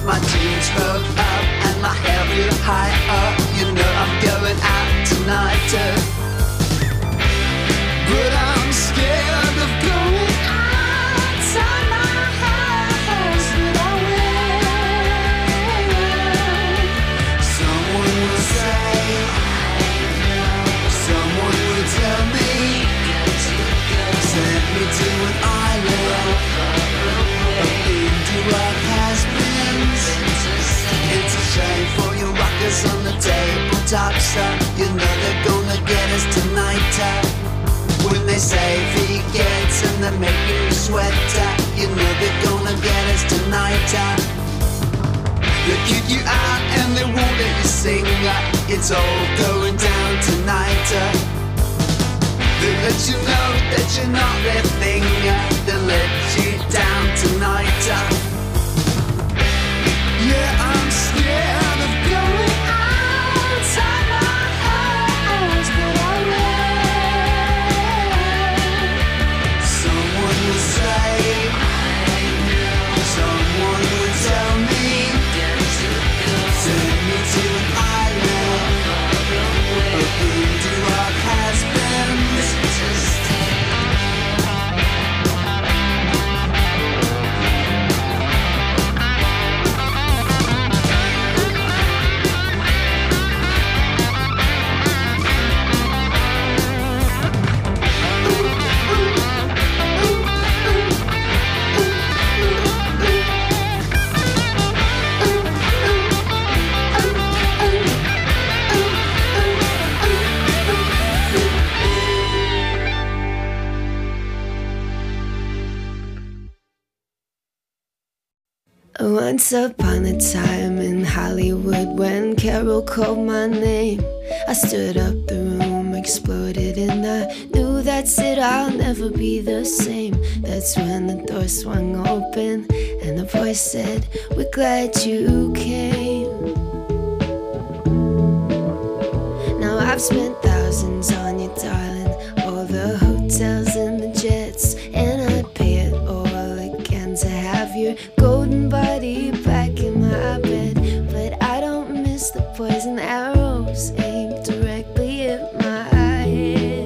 my jeans rolled up and my hair real high up. You know I'm going out tonight, but I'm scared of going outside my house without will. Someone will say, someone will tell me, send me to an island of Indie-rock has-beens. It's a shame for your rockers on the tabletop, son. You know they're gonna get us tonight. When they say vegans and they're making you sweat, you know they're gonna get us tonight. They kick you out and they won't let you sing. It's all going down tonight. They let you know that you're not their thing. They let you down tonight. Yeah, I'm scared of going outside my house, but I will. Someone will say, someone will tell me, send me to an island of Indie-rock has-beens. Once upon a time in Hollywood, when Carol called my name, I stood up, the room exploded, and I knew that's it, I'll never be the same. That's when the door swung open and the voice said, we're glad you came. Now I've spent thousands on you, darling, all the hotels and the jets, and I'd pay it all again to have your golden body back in my bed. But I don't miss the poison arrows aimed directly at my head.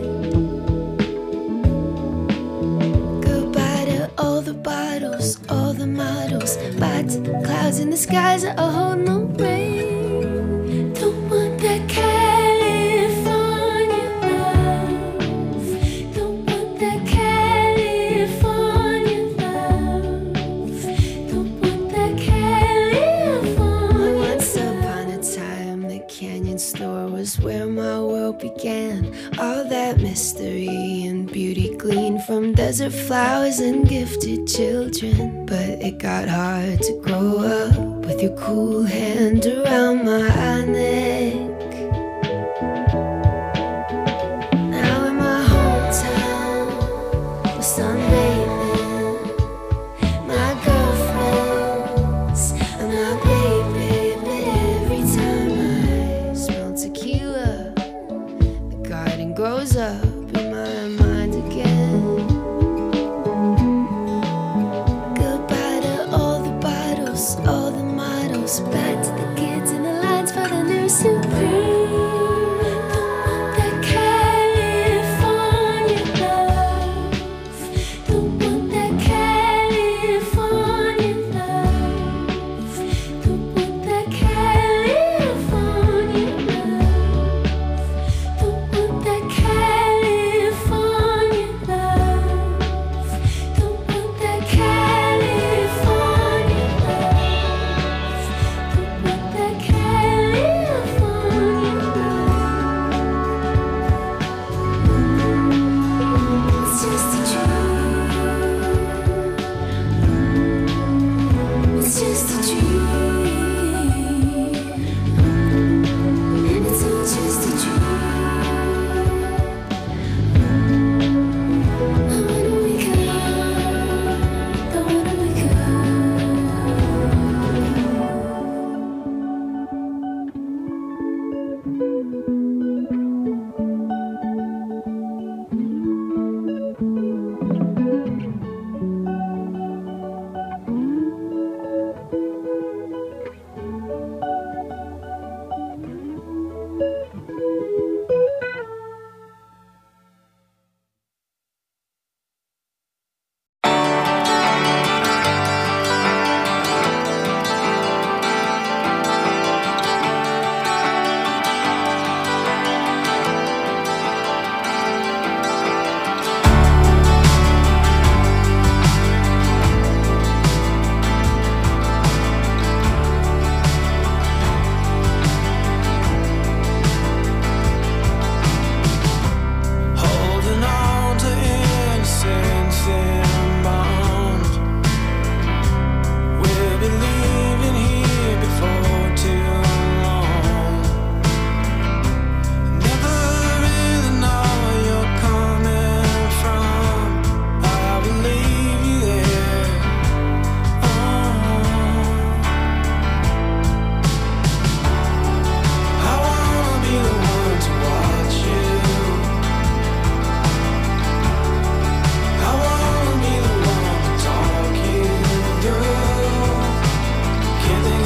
Goodbye to all the bottles, all the models, bye to the clouds in the skies that hold no rain. Don't want that California love. Don't want that California love. Don't want that California. Once upon a time, the Canyon store was where my world began. All that mystery and beauty gleaned from desert flowers and gifted children. But it got hard to grow up with your cool hand around my neck. Now in my hometown, we're sunbathing. My girlfriends and my baby. But every time I smell tequila, the garden grows up in my mind again. Goodbye to all the bottles, all the models, back to the kids in the lines for the new Supreme. Don't want that California love. Don't want that California love. Don't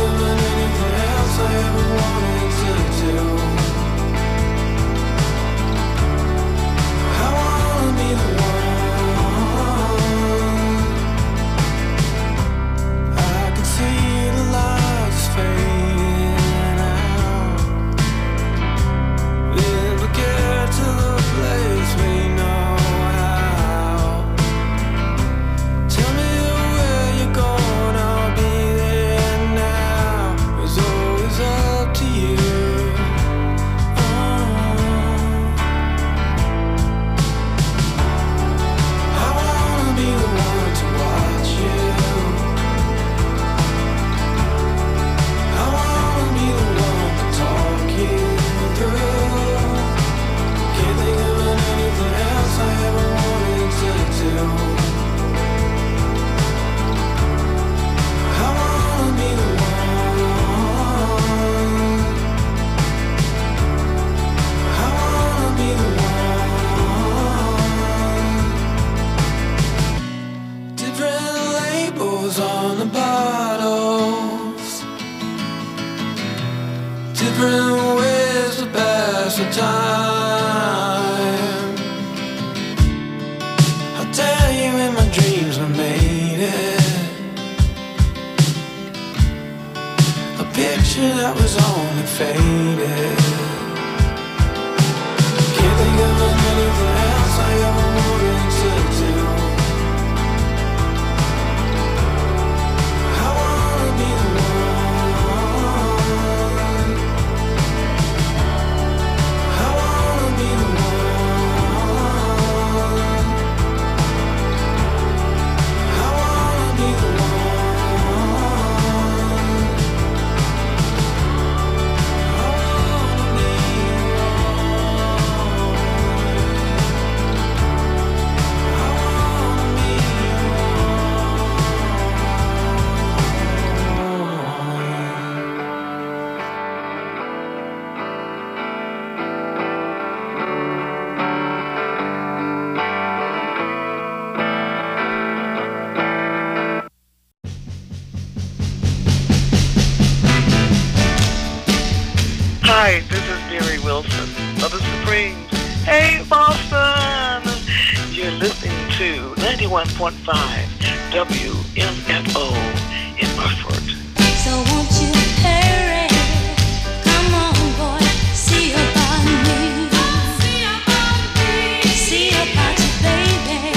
Hi, this is Mary Wilson of the Supremes. Hey, Boston! You're listening to 91.5 WMFO in Hartford. So won't you hurry? Come on, boy, see about me. See about you, baby.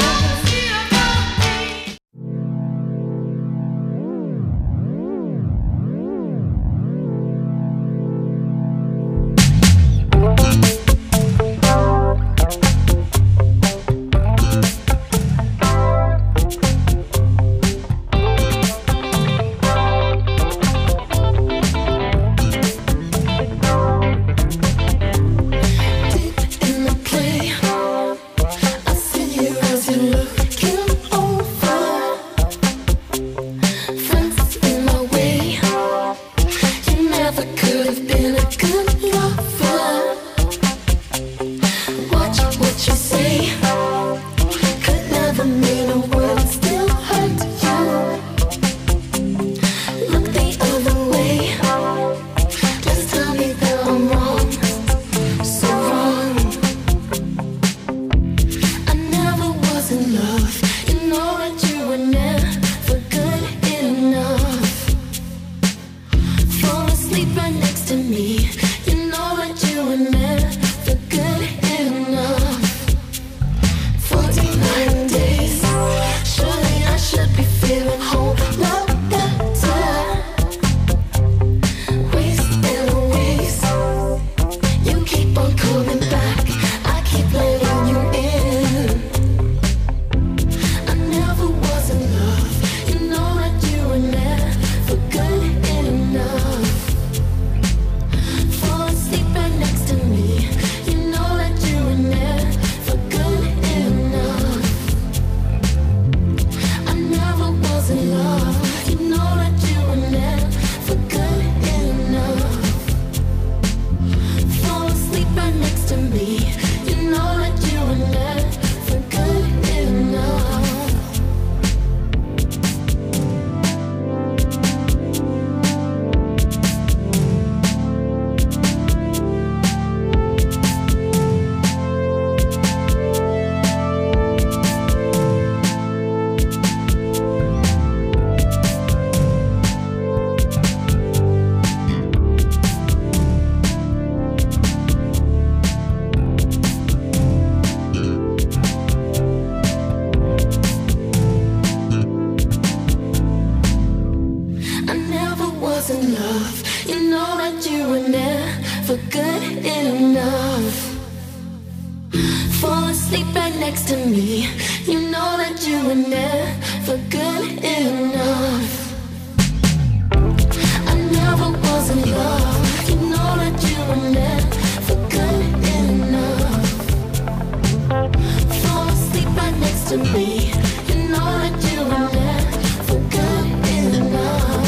enough. You know that you were never good enough. Fall asleep right next to me. You know that you were never good enough. I never was in love. You know that you were never good enough. Fall asleep right next to me. You know that you were never good enough.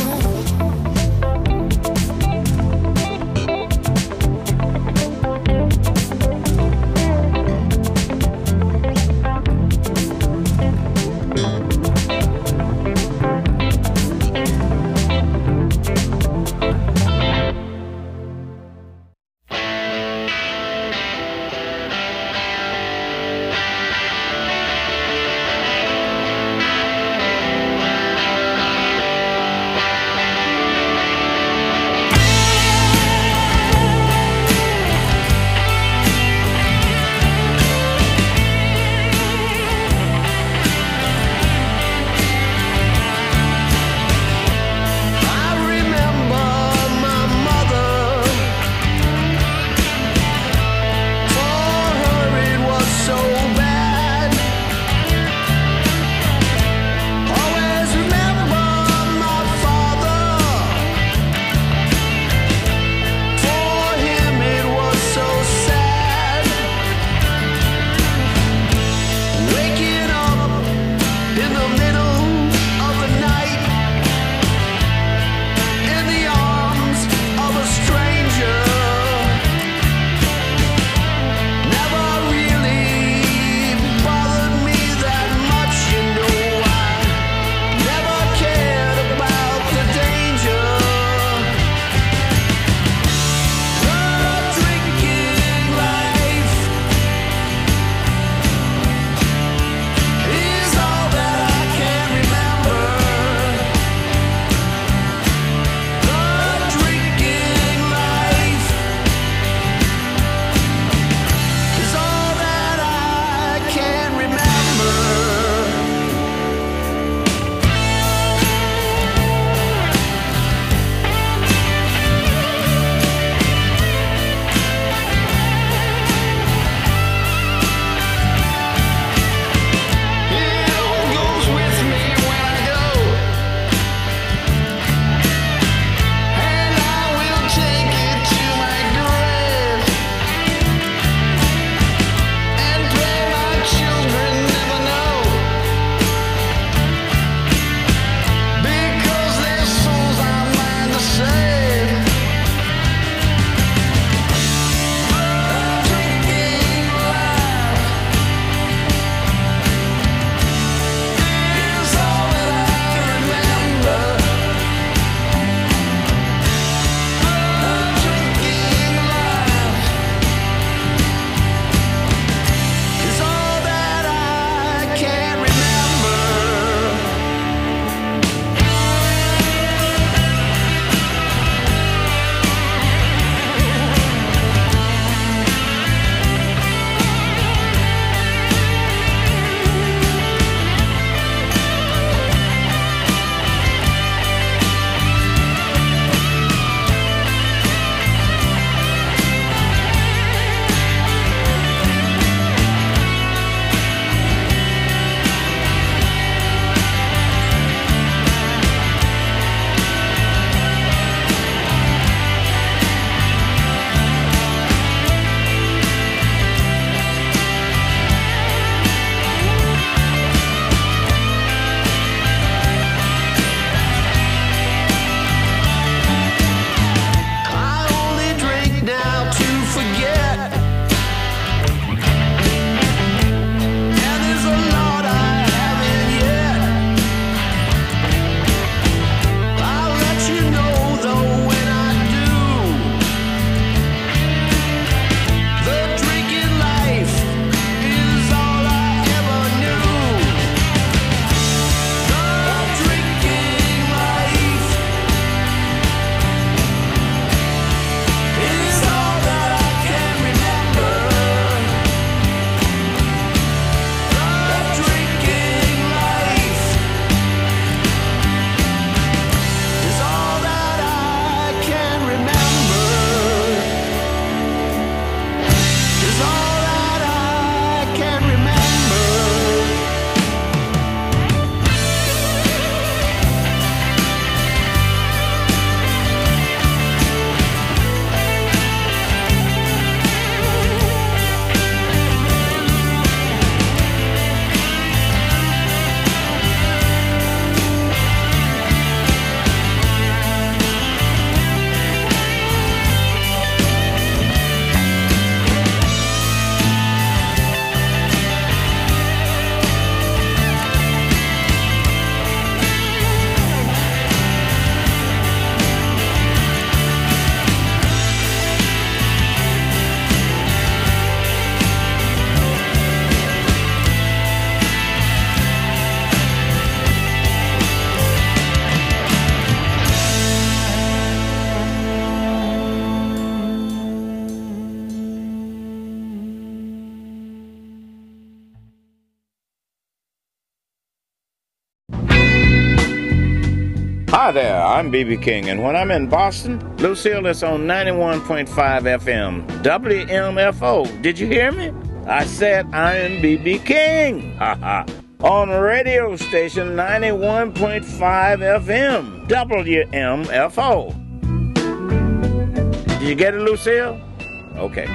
Hi there, I'm B.B. King, and when I'm in Boston, Lucille is on 91.5 FM, WMFO. Did you hear me? I said I am B.B. King. On radio station 91.5 FM, WMFO. Did you get it, Lucille? Okay.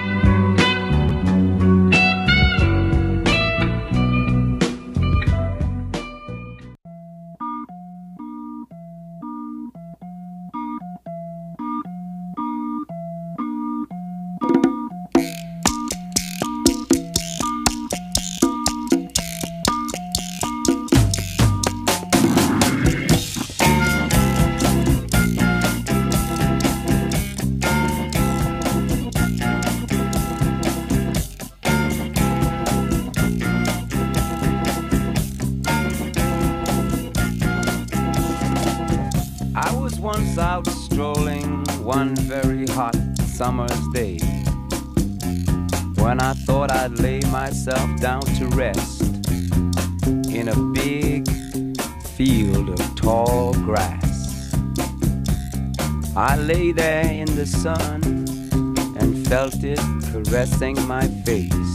Out strolling one very hot summer's day, when I thought I'd lay myself down to rest in a big field of tall grass. I lay there in the sun and felt it caressing my face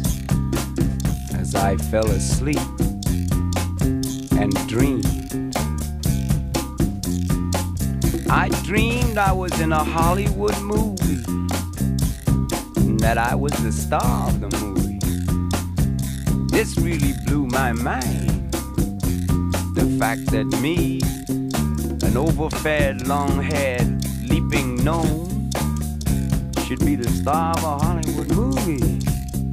as I fell asleep and dreamed. I dreamed I was in a Hollywood movie, and that I was the star of the movie. This really blew my mind. The fact that me, an overfed, long-haired, leaping gnome, should be the star of a Hollywood movie.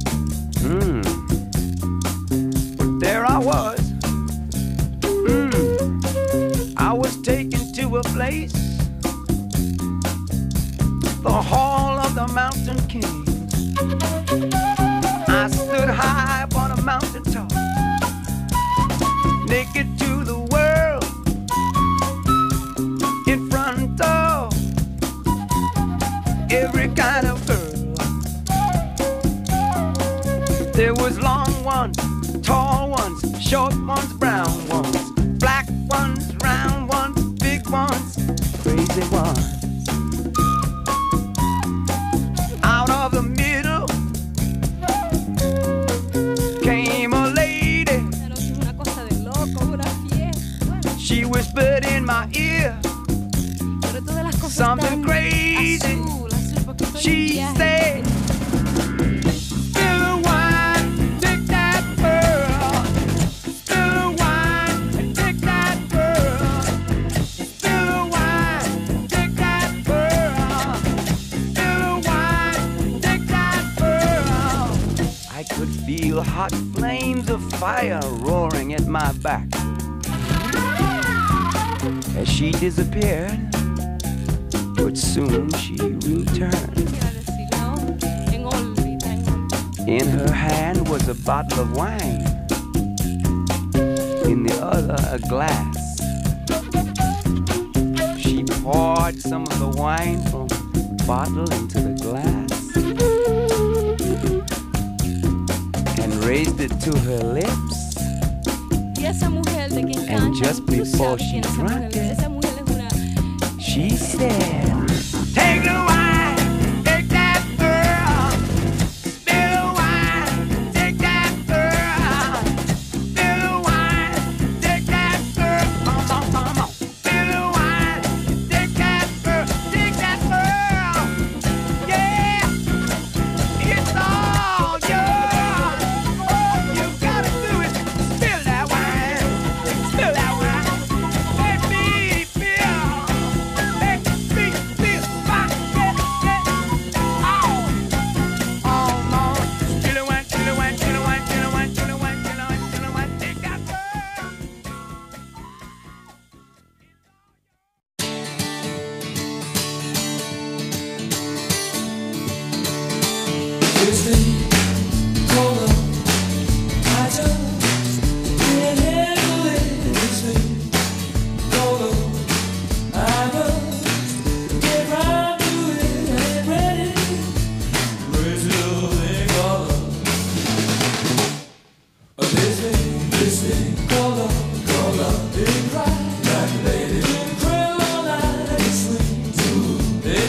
But there I was. I was taken to a place, the Hall of the Mountain King. I stood high upon a mountain top, naked to the world, in front of every kind of girl. There was long ones, tall ones, short ones, brown ones, black ones, round ones, big ones, crazy ones. Out of the middle came a lady. She whispered in my ear something crazy. She said, "Still wine, take that pearl. Still wine, take that pearl. Still wine, take that pearl. Still wine, take that pearl." I could feel hot flames of fire roaring at my back as she disappeared, but soon she returned. In her hand was a bottle of wine, in the other a glass. She poured some of the wine from the bottle into the glass and raised it to her lips. And just before she drank it, she said, "Take the wine, take that pearl. Spill the wine, take that pearl. Spill the wine, take that pearl. Come on, come on. Spill the wine, take that pearl, take that pearl. Yeah, it's all yours. You gotta do it. Spill that wine, spill that wine. Let me feel. Let me feel my This thing called love, big cry, like a lady in cry.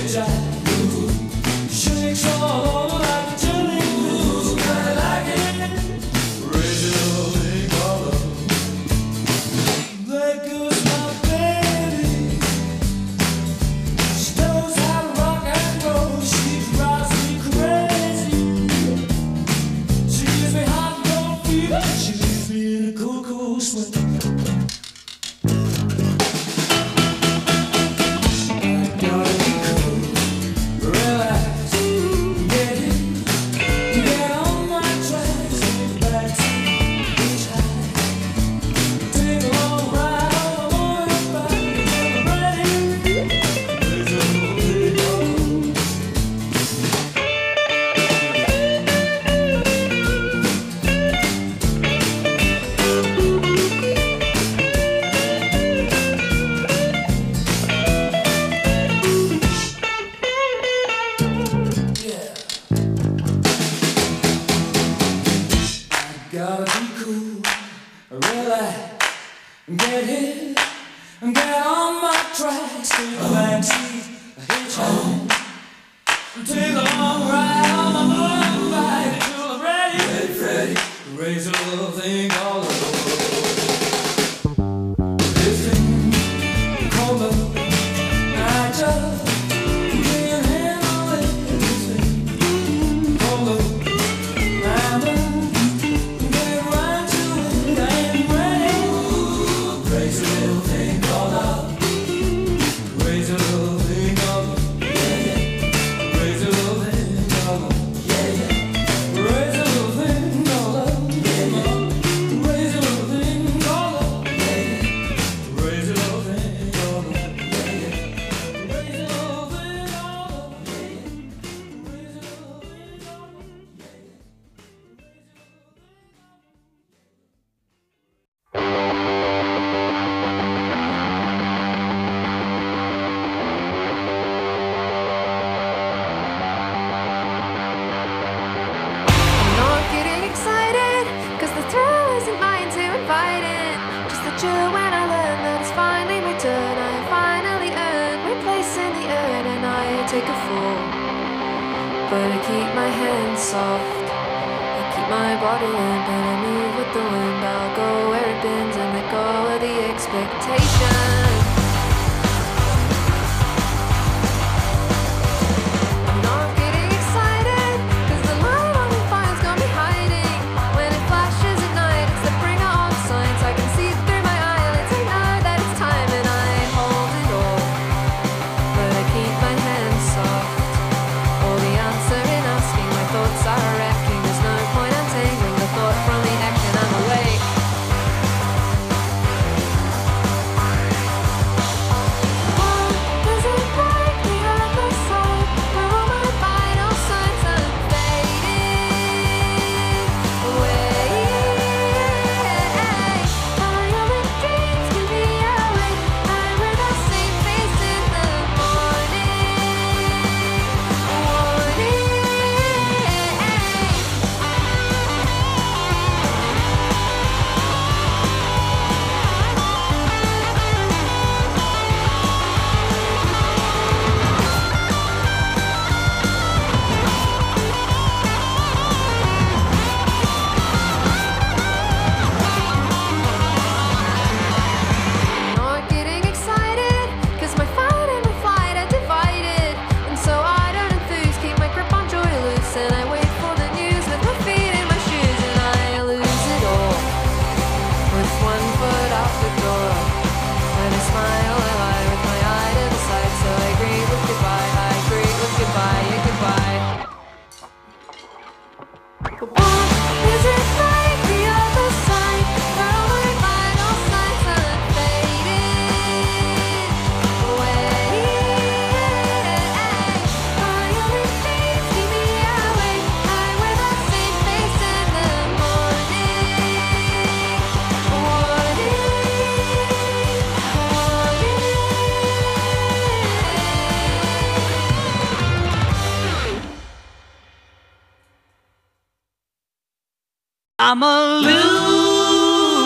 I'm a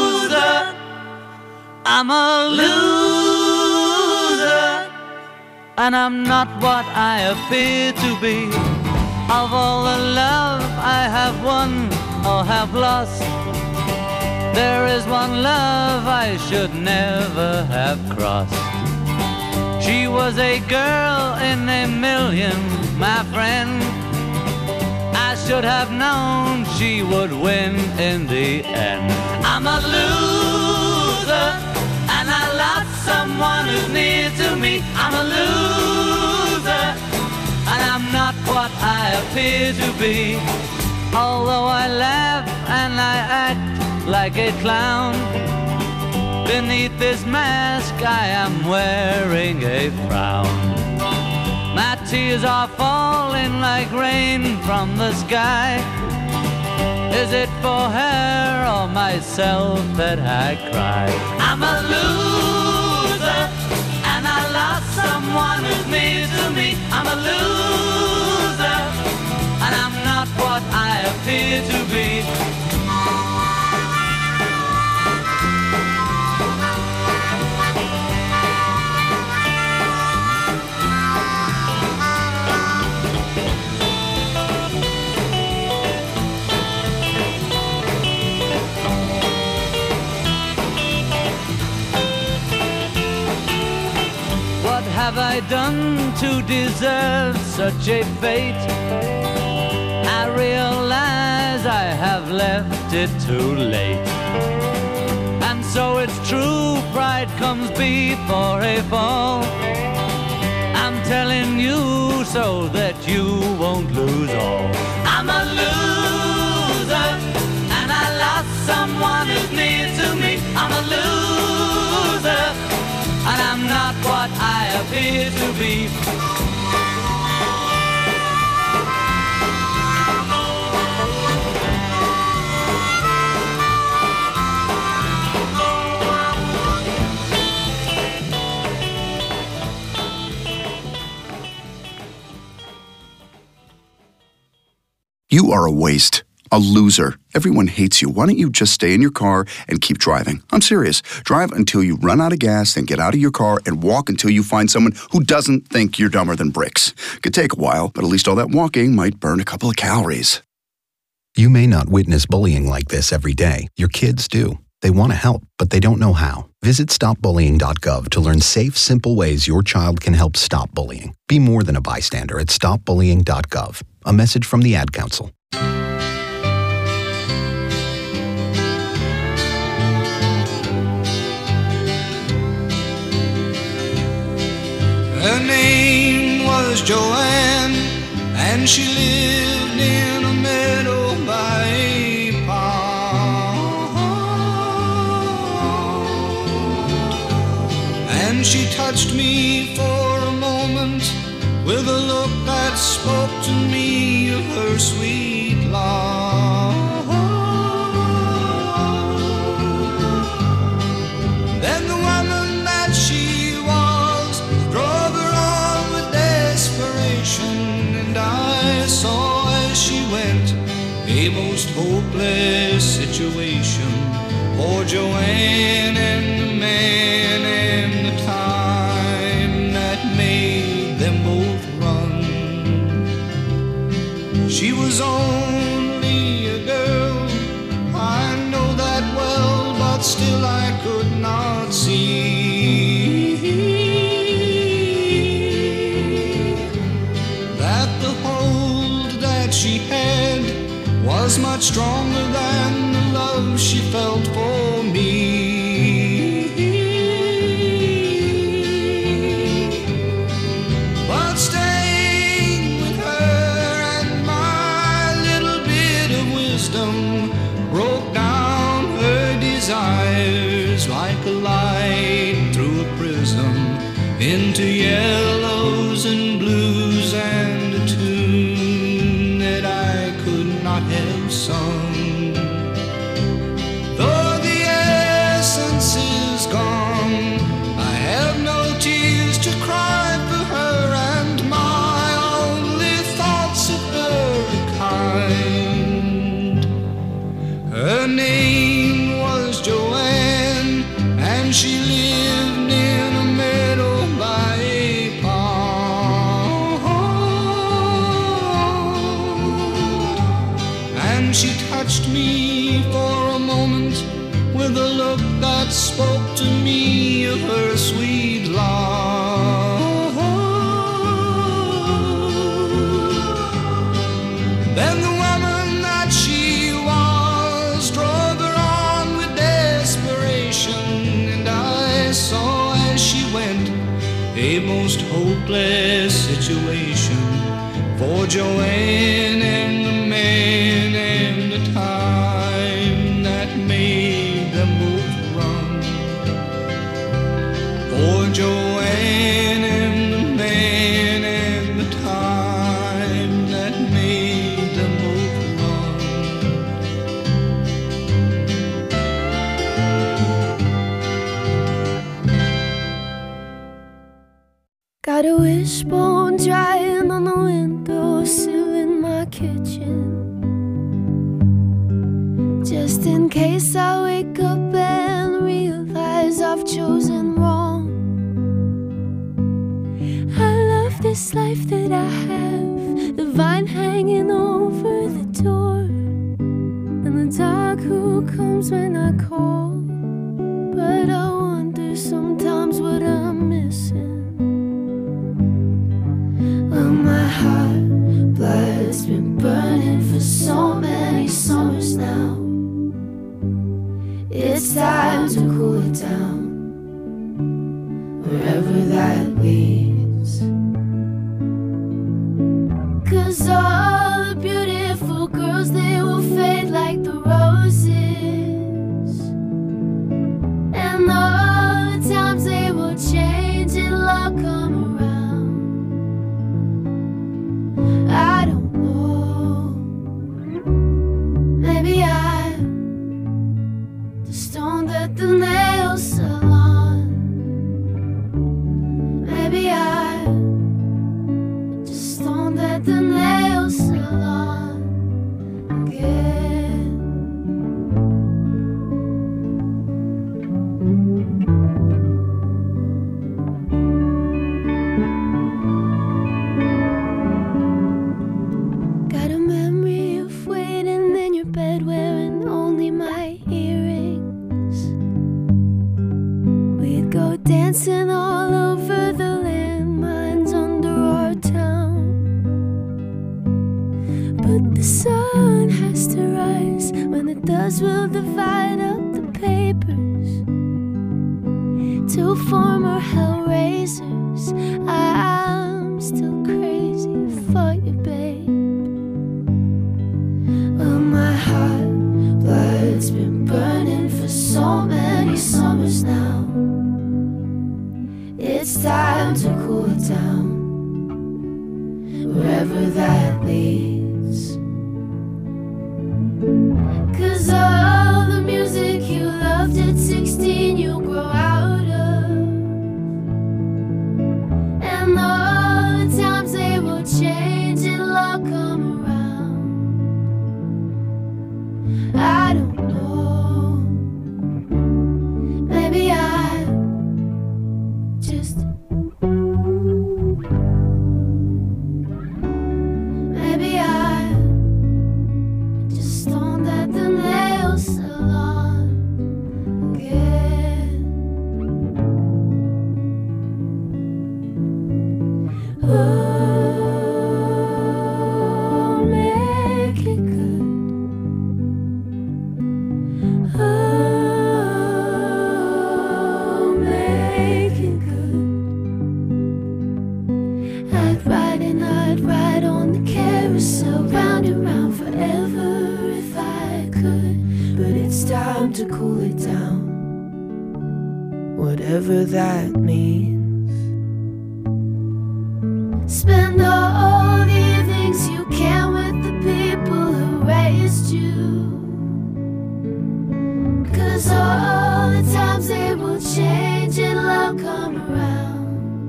loser. I'm a loser. and I'm not what I appear to be. Of all the love I have won or have lost, there is one love I should never have crossed. She was a girl in a million, my friend. I should have known she would win in the end. I'm a loser, and I lost someone who's near to me. I'm a loser, and I'm not what I appear to be. Although I laugh and I act like a clown, beneath this mask I am wearing a frown. My tears are falling like rain from the sky. Is it for her or myself that I cry? I'm a loser, and I lost someone who's near to me. I'm a loser, and I'm not what I appear to be. What have I done to deserve such a fate? I realize I have left it too late. And so it's true, pride comes before a fall. I'm telling you so that you won't lose all. I'm a loser, and I lost someone who's near to me. I'm a loser, and I'm not what I appear to be. You are a waste, a loser. Everyone hates you. Why don't you just stay in your car and keep driving? I'm serious. Drive until you run out of gas, then get out of your car and walk until you find someone who doesn't think you're dumber than bricks. Could take a while, but at least all that walking might burn a couple of calories. You may not witness bullying like this every day. Your kids do. They want to help, but they don't know how. Visit stopbullying.gov to learn safe, simple ways your child can help stop bullying. Be more than a bystander at stopbullying.gov. A message from the Ad Council. Her name was Joanne, and she lived in a meadow by a pond. And she touched me for a moment with a look that spoke to me of her sweet love. Then the woman that she was drove her on with desperation, and I saw as she went a most hopeless situation. Poor Joanne and the man and the time that made them both run. She was only a girl, I know that well, but still I could not see that the hold that she had was much stronger than the love she felt for me. But staying with her and my little bit of wisdom broke down her desires like a light through a prism into yellows and blues and a tune that I could not have sung. Though the essence is gone, I have no tears to cry for her, and my only thoughts of her are kind. Her name was Joanne, and she lived in a meadow by a pond. watched me for a moment with a look that spoke to me of her sweet love. Then the woman that she was drove her on with desperation, and I saw as she went a most hopeless situation for Joanne and the man and the time that made them both run. For Joanne and the man and the time that made them both run. Got a wishbone drying on the windowsill in my kitchen, just in case I wake up and realize I've chosen wrong. I love this life that I have, the vine hanging over the door, and the dog who comes when I call. But I wonder sometimes what I'm missing. Well, my heart blood's been burning for so many summers now. It's time to cool it down, wherever that leads. 'Cause all the beautiful girls, they will fade like the roses, and all the times they will change and love come around. I don't know, maybe I'm the stone that the nails salon. Maybe I'm just stone that the nails salon again. Got a memory of waiting in your bed wearing only my earrings. We'd go dancing all over the landmines under our town. But the sun has to rise. When it does, we'll divide up the papers. Two former hellraisers. I'm still crazy for you, babe. Well, my heart blood's been burning for so many summers now. It's time to cool it down, wherever that leads. 'Cause all the music you loved at 16 you grow out of, and all the times they will change and love come around. I don't know, maybe I'm just, maybe I'm just stoned at the nail salon again. Oh, make it good. Oh, make it good. I'd ride on the carousel, round and round forever if I could. But it's time to cool it down, whatever that means. Spend all the evenings you can with the people who raised you. 'Cause all the times they will change and love come around.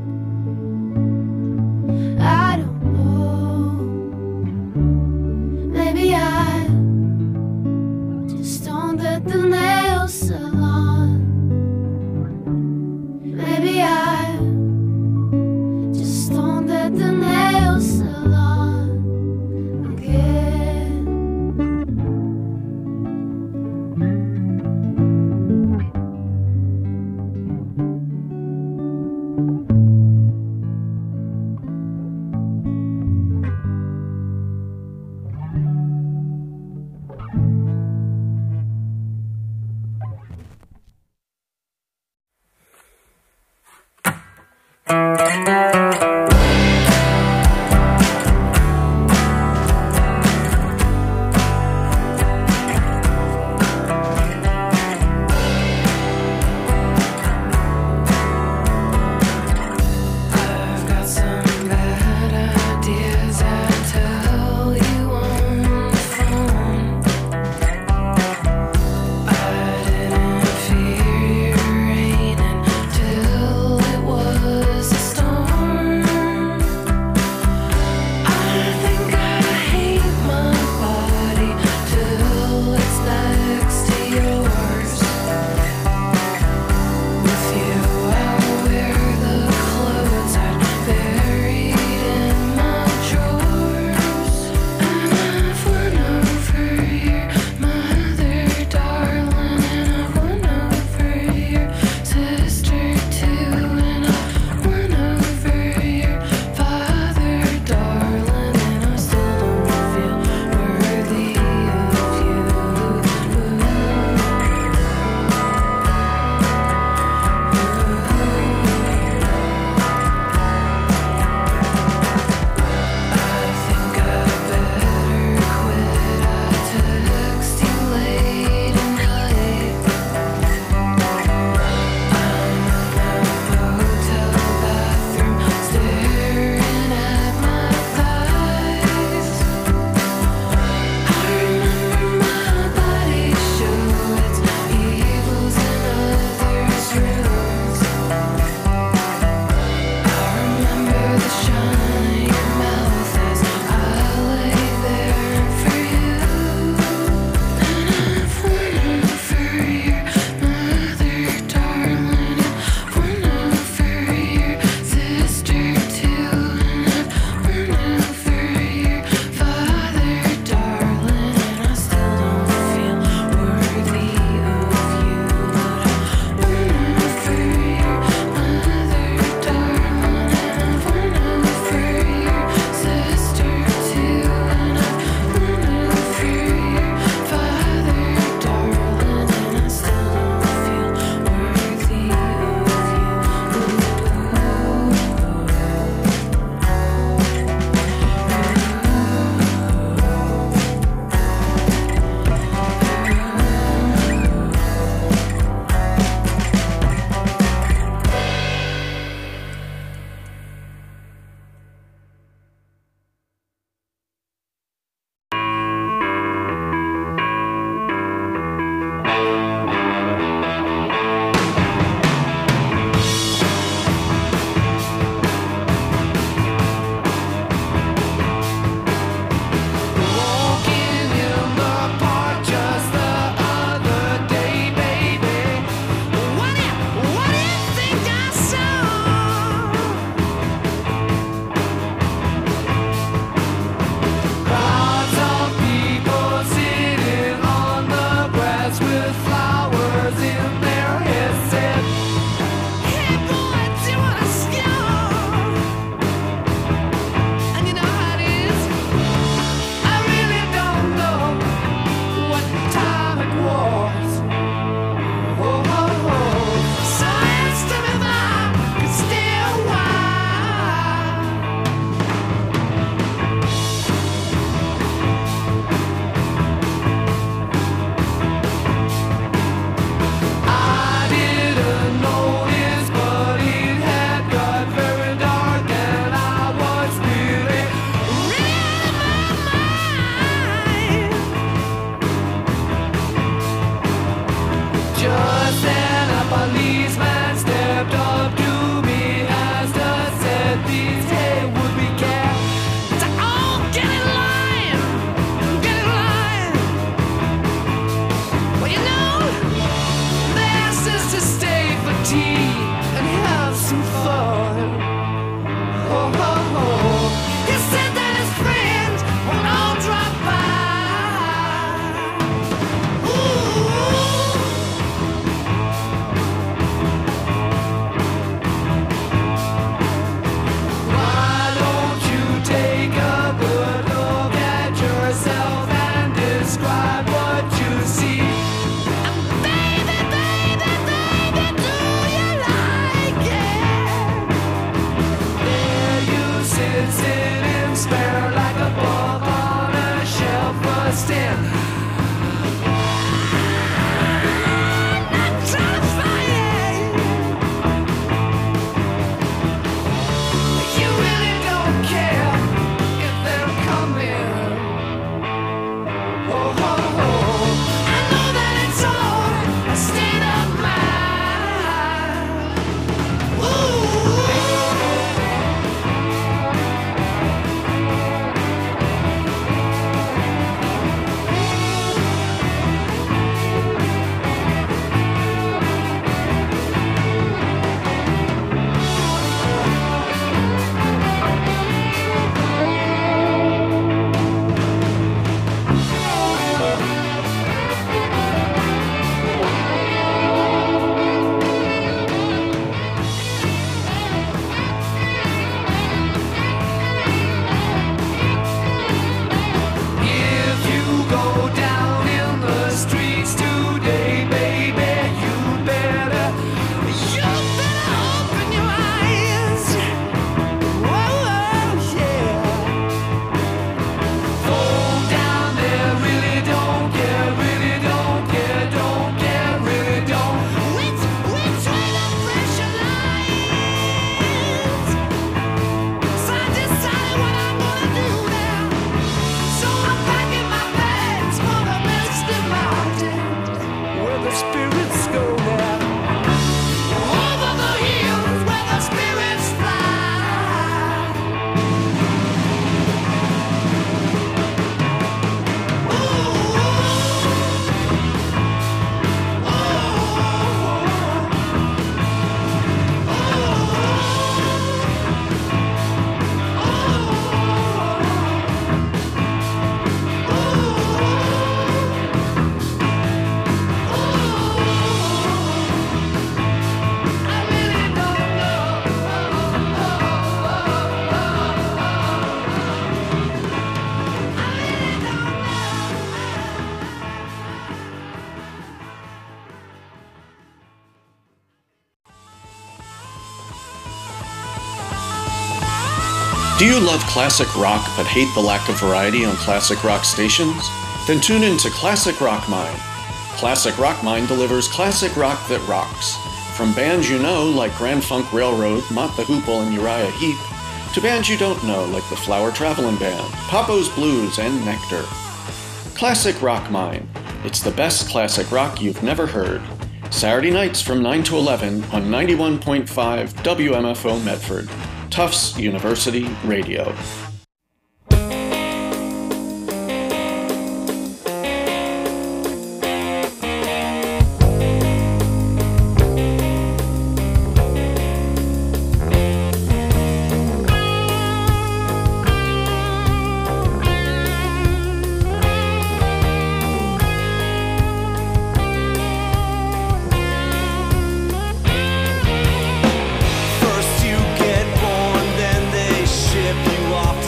I don't know, maybe I'm just stoned at the nail salon. Maybe I'm just stoned at the nail salon. sparrow like a bug on a shelf busting. Do you love classic rock but hate the lack of variety on classic rock stations? Then tune in to Classic Rock Mine. Classic Rock Mine delivers classic rock that rocks. From bands you know like Grand Funk Railroad, Mott the Hoople, and Uriah Heep, to bands you don't know like the Flower Travelin' Band, Papo's Blues, and Nectar. Classic Rock Mine. It's the best classic rock you've never heard. Saturday nights from 9 to 11 on 91.5 WMFO Medford. Tufts University Radio. First you get born, then they ship you off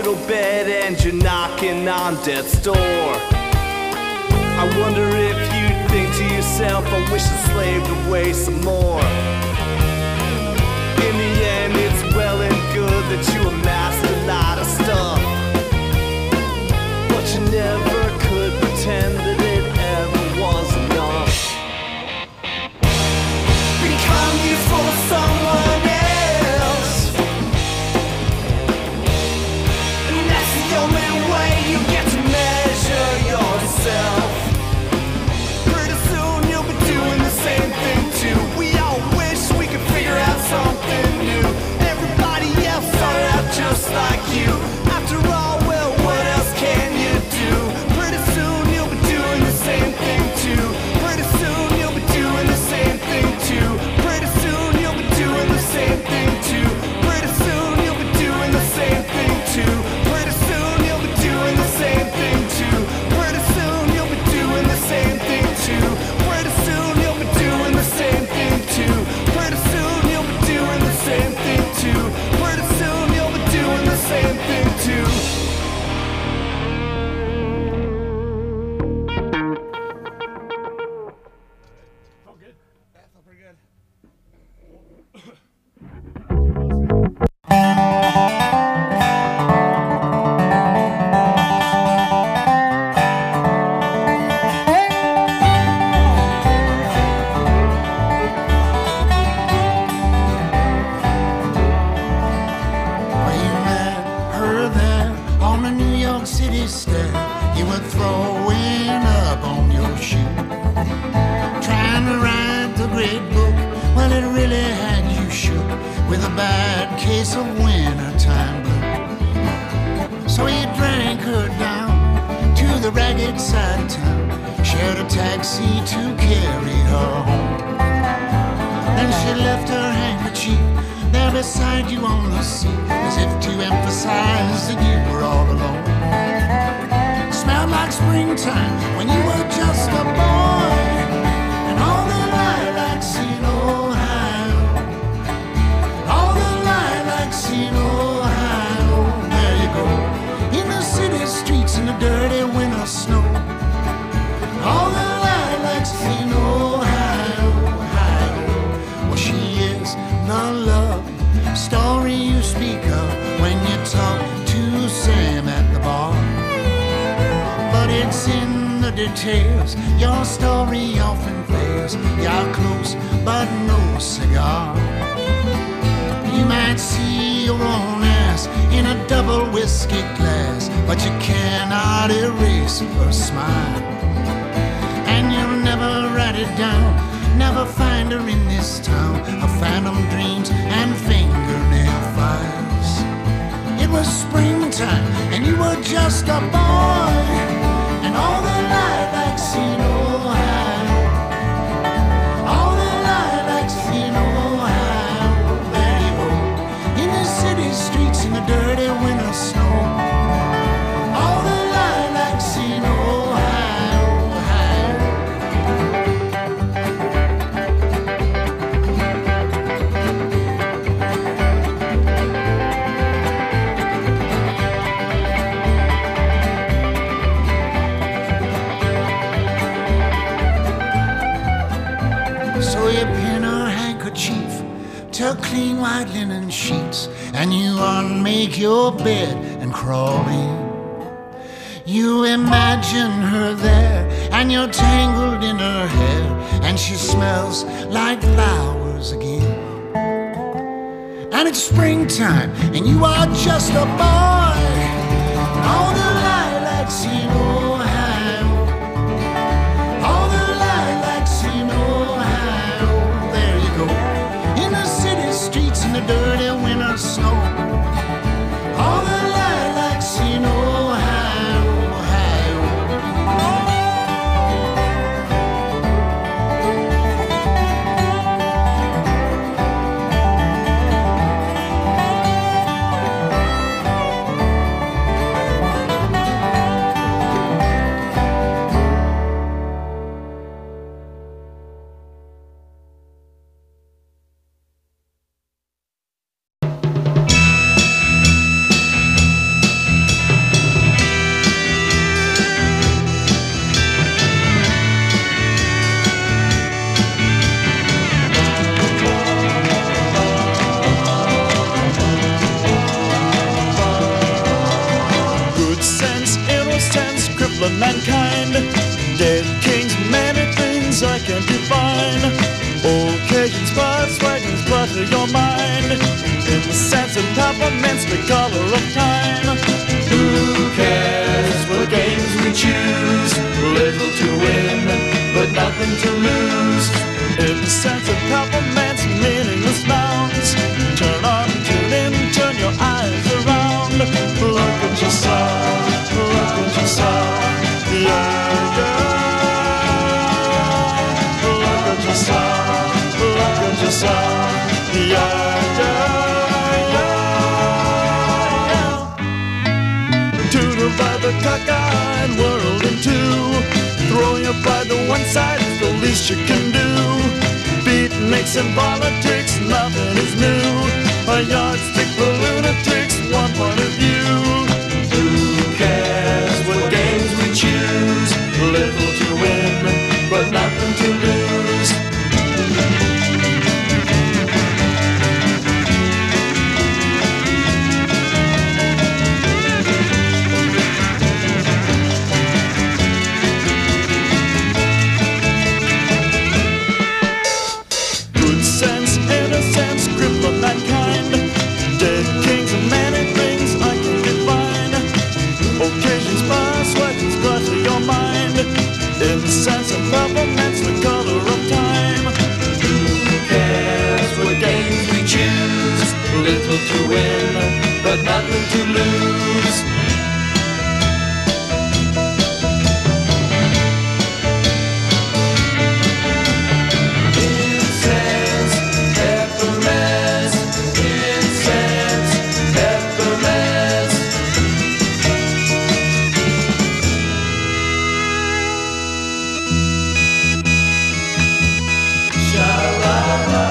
hospital bed and you're knocking on death's door. I wonder if you think to yourself, I wish I slaved away some more. In the end, it's well and good that you amassed a lot of stuff, but you never could pretend that it ever was enough. Become you for someone else, and that's the only way you get to measure yourself. Pretty soon you'll be doing the same thing too. We all wish we could figure out something new. Everybody else started out just like you. After all, well, what else can you do? Pretty soon you'll be doing the same thing too. Pretty soon you'll be doing the same thing too. Pretty soon you'll be doing the same thing too. Pretty soon you'll be doing the same thing too. Pretty soon you'll be doing the same thing too. Pretty soon you'll be doing the same thing too. Pretty soon you'll be doing the same thing too. Pretty soon you'll be doing the same thing too. Pretty soon you'll be doing the same thing too. Well, you met her there on the New York City stair. You were throwing up on your shoe, trying to write the great book. Well, it really had you shook with a bad case of wintertime blue. So you drank her down to the ragged side of town, shared a taxi to carry her home. Then she left her handkerchief there beside you on the seat, as if to emphasize that you were all alone. Smelled like springtime when you were just a boy, and all the lilacs in Ohio, all the lilacs in Ohio. There you go, in the city streets in the dirty winter snow. All the lilacs in Ohio, Ohio. Well, she is the love story you speak of when you talk to Sam at the bar. But it's in the details your story often fails. You're close, but no cigar. You might see your own ass in a double whiskey glass, but you cannot erase her smile. And you'll never write it down, never find her in this town of phantom dreams and fingernail files. It was springtime and you were just a boy, and all the lilacs in Ohio, all the lilacs in Ohio. There you go, in the city streets in the dirty winter snow. All the lilacs in Ohio, Ohio. So you pin her handkerchief to clean white linen sheets, and you unmake your bed and crawl in. You imagine her there, and you're tangled in her hair, and she smells like flowers again. And it's springtime, and you are just a boy. All the lilacs in Ohio, all the lilacs in Ohio. There you go, in the city streets in the dirty winter snow. All the lilacs in Ohio, Ohio. your mind. In the sense of peppermints, the color of time. Who cares what games we choose? Little to win, but nothing to lose. In the sense of peppermints, meaningless nouns. Turn on, tune in, turn your eyes around. Look at yourself, look at yourself. Yeah, yeah. Look at yourself, look at yourself. Yeah, yeah, yeah. Tutor by the cockeyed world in two. Throw your pride to one side, it's the least you can do. Beatniks and politics, nothing is new. A yardstick for lunatics, one point of view. Who cares what games we choose? Little to win, but nothing to lose. Little to win, but nothing to lose. Incense, peppermints, incense, peppermints. Sha-la-la.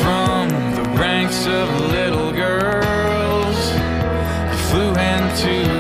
Of little girls, you flew into